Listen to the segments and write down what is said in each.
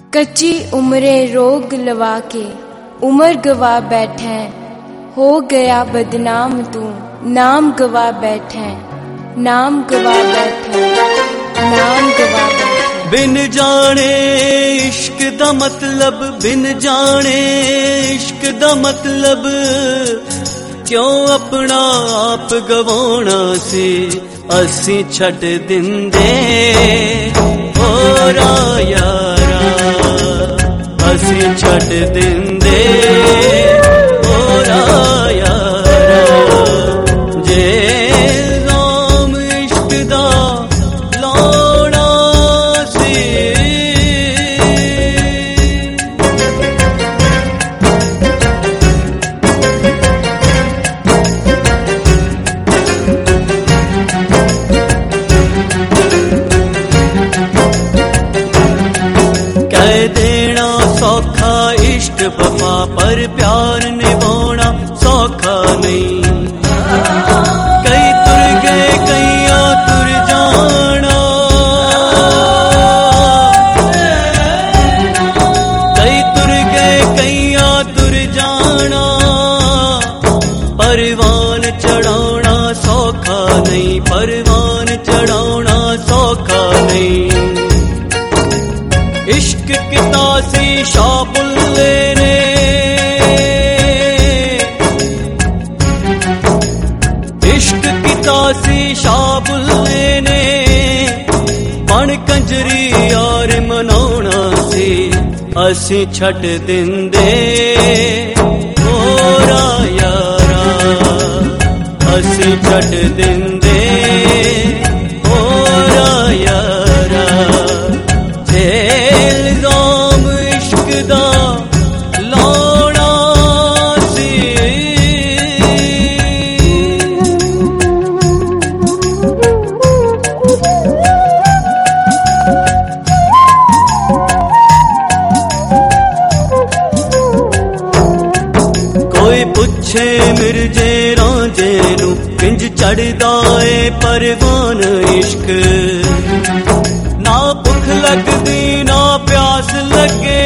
कच्ची उम्रे रोग लवा के उम्र गवा बैठे, हो गया बदनाम तू नाम गवा बैठे, नाम गवा बैठे, नाम गवा बैठे। बिन जाने इश्क दा मतलब, बिन जाने इश्क दा मतलब, क्यों अपना आप गवाना सी असी छट दिंदे हो यारा, असी छट दिंदे हो यारा। जे नाम इश्क दा लाना सी, कह देना सौखा इश्क वफा, पर प्यार निभाना सौखा नहीं। कई तुर गए कईया तुर जाना, कई तुर गए कईया तुर जाना, परवान चढ़ाना सौखा नहीं, परवान चढ़ाना सौखा नहीं। इश्क किता सी शाबुल्ले ने, इश्क किता सी शाबुल्ले ने, बन कंजरी यार मनाउणा सी असी छट दिंदे होरा यारा, असी छट दिंदे होरा यारा। इल्जाम इश्क दा लाना सी, कोई पुछे मिर्जे रांझे नू किंज चढ़दा ए परवान इश्क। ना भुख लगदी ना प्यास लगे,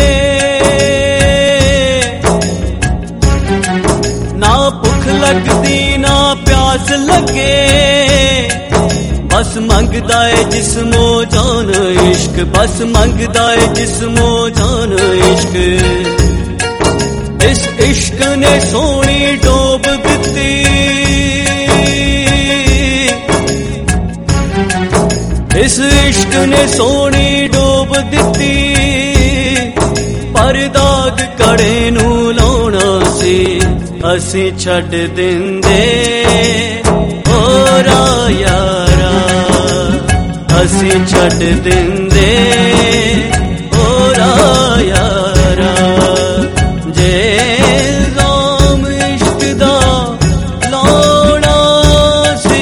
ना भुख लगदी ना प्यास लगे, बस मंगदा है जिस्मो जान इश्क, बस मंगदा है जिस्मो जान इश्क। इस इश्क ने सोनी डोब दिती, इस इश्क ने सोनी डोब दिती, पर दाग कड़े नू लाउणा सी असी छड दिंदे होरा यारा, असी छड दिंदे होरा यारा। जे इल्जाम इश्क दा लाउणा सी,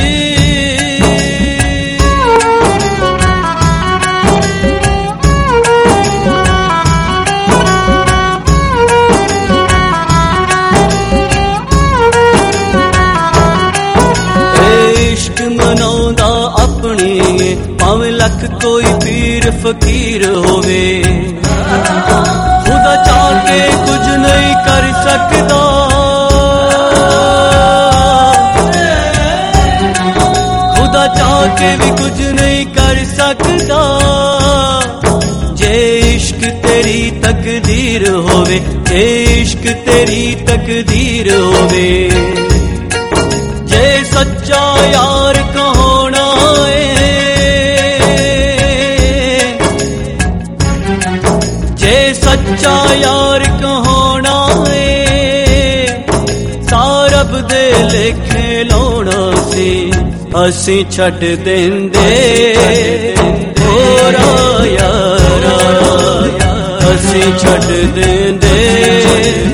मनाउंदा अपनी भावें लख कोई पीर फकीर होवे, खुदा चाह के कुछ नहीं कर सकदा, खुदा चाह के भी कुछ नहीं कर सकदा। जे इश्क तेरी तकदीर होवे, जे इश्क तेरी तकदीर होवे, जे सच्चा यार कहोना है, जे सच्चा यार कहोना है, सारब दे लेखे लाउणा सी असी छट दिंदे होरा यारा, असी छट दिंदे